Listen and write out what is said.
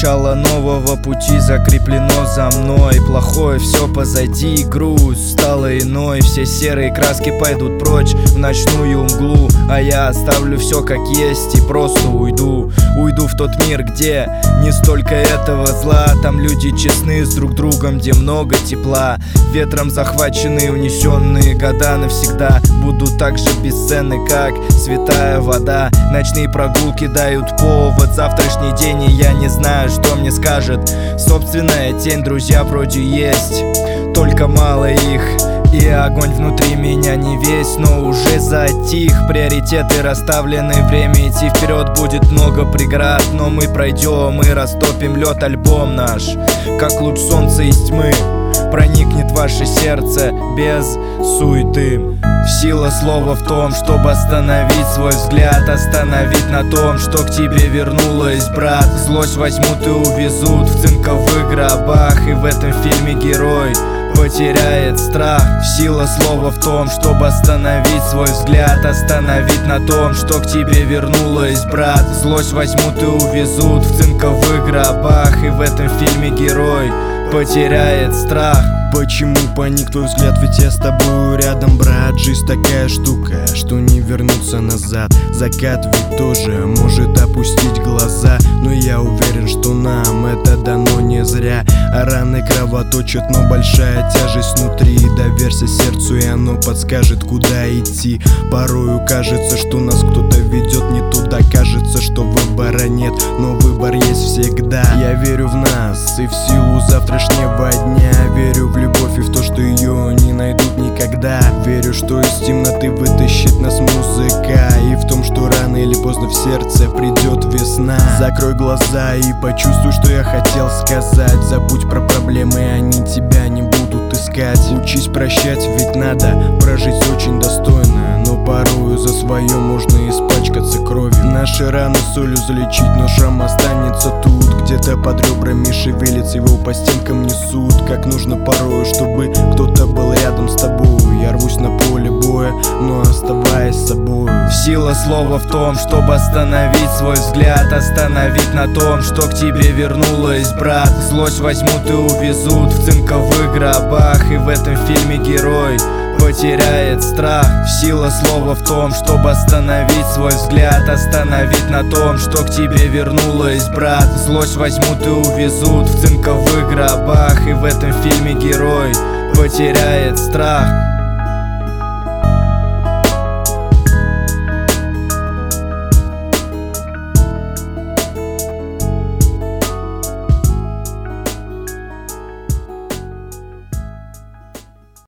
Начало нового пути закреплено за мной. Плохое все позади, грусть стала иной. Все серые краски пойдут прочь в ночную мглу, а я оставлю все как есть и просто уйду. Уйду в тот мир, где не столько этого зла. Там люди честны с друг другом, где много тепла. Ветром захваченные, унесенные года навсегда будут так же бесценны, как святая вода. Ночные прогулки дают повод, завтрашний день, и я не знаю, что мне скажет собственная тень. Друзья вроде есть, только мало их, и огонь внутри меня не весь, но уже затих. Приоритеты расставлены, время идти вперед. Будет много преград, но мы пройдем и растопим лед. Альбом наш, как луч солнца из тьмы, проникнет в ваше сердце без суеты. Сила слова в том, чтобы остановить свой взгляд, остановить на том, что к тебе вернулась, брат. Злость возьмут и увезут в цинковых гробах, и в этом фильме герой потеряет страх. Сила слова в том, чтобы остановить свой взгляд, остановить на том, что к тебе вернулась, брат. Злость возьмут и увезут в цинковых гробах, и в этом фильме герой потеряет страх. Почему паник твой взгляд, ведь я с тобою рядом, брат. Жизнь такая штука, что не вернуться назад. Закат ведь тоже может опустить глаза, но я уверен, что нам это дано не зря. А раны кровоточат, но большая тяжесть внутри. Доверься сердцу, и оно подскажет, куда идти. Порою кажется, что нас кто-то ведет не туда. Кажется, что выбора нет, но выбор есть всегда. Я верю в нас и в силу завтрашнего дня. Верю в любовь и в то, что ее не найдут никогда. Верю, что из темноты вытащит нас музыка, и в том, что рано или поздно в сердце придет весна. Закрой глаза и почувствуй, что я хотел сказать. Забудь про проблемы, они тебя не будут искать. Учись прощать, ведь надо прожить очень достойно, но порою за свое можно испачкаться кровью. Наши раны солью залечить, но шрам останется тут. Где-то под ребрами шевелится, его по стенкам несут. Как нужно порою, чтобы кто-то был рядом с тобой. Я рвусь на поле боя, но оставаясь собой. Сила слова в том, чтобы остановить свой взгляд, остановить на том, что к тебе вернулась, брат. Злость возьмут и увезут в цинковых гробах, и в этом фильме герой потеряет страх. Сила слова в том, чтобы остановить свой взгляд, остановить на том, что к тебе вернулась, брат. Злость возьмут и увезут в цинковых гробах, и в этом фильме герой потеряет страх.